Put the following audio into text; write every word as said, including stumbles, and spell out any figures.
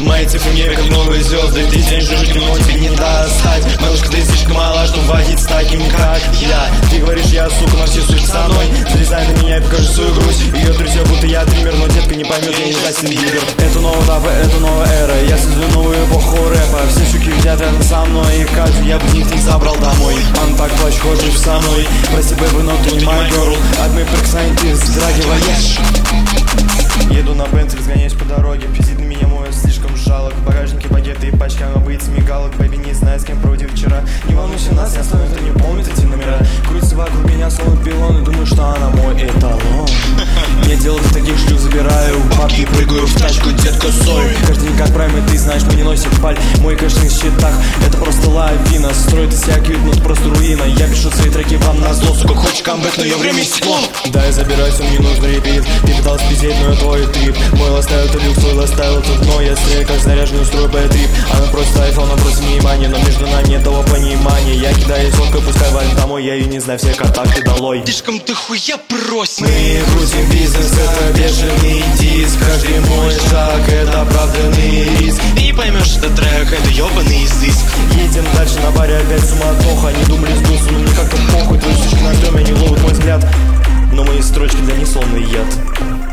Мои цифры в небе как новые звезды. Ты тень жужжит, но тебе не достать. Малышка, ты слишком мала, чтобы водить с такими, как я. Ты говоришь, я сука, но все суть со мной. Залезай на меня и покажи свою грусть. Ее друзья, будто я дример, но детка не поймет, я не Джастин Бибер. Это новая этапа, это новая эра. Я создаю новую эпоху рэпа. Все щуки летят рядом со мной. И как же я бы их не забрал домой. Он так плачь, хочешь со мной. Прости, бэйбы, но ты не мой герл. От моих прикосновений ты вздрагиваешь. Еду на Бенц, разгоняюсь по дороге. Визит на меня мой слишком жалок. В багажнике багеты и пачка обоит мигалок. Бэйби не знает, с кем проводил вчера. Не волнуйся, нас не остановит, кто не помнит эти номера. Крутится вокруг меня, словно пилон. И думаю, что она мой эталон. Не дело до таких шлюх забираю. Бабки прыгаю в тачку, детка, сой. Каждый день как прайм, и ты знаешь, мы не носим паль. Мой кэш на счетах, это просто лавина. Строит из себя кьют, но это просто руина. Я пишу свои треки вам на зло. Сука, хочешь камбэк, но я время стекло. Да, я забираюсь, мне нужен репит. Ты пытался пиздеть, но я твой трип. Мой ластайл, это люкс, твой ластайл, это дно. Я стреляю, как заряженный, устрою бэт-трип. Она просит айфон, она просит внимания. Но между нами нет того понимания. Я кидаю фотку, пускай валим домой. Я ее не знаю, все контакты долой. Слишком ты хуя просишь. Мы крутим бизнес, это бешеный диск. Каждый мой шаг, это оправданный риск. Ты не поймешь, это трек, это ебаный изыск. Едем дальше, на баре опять суматоха. Они думали сдулся, но мне как-то похуй. Твои сучки на дреме, они ловят мой взгляд. Но мои строчки для них словно яд.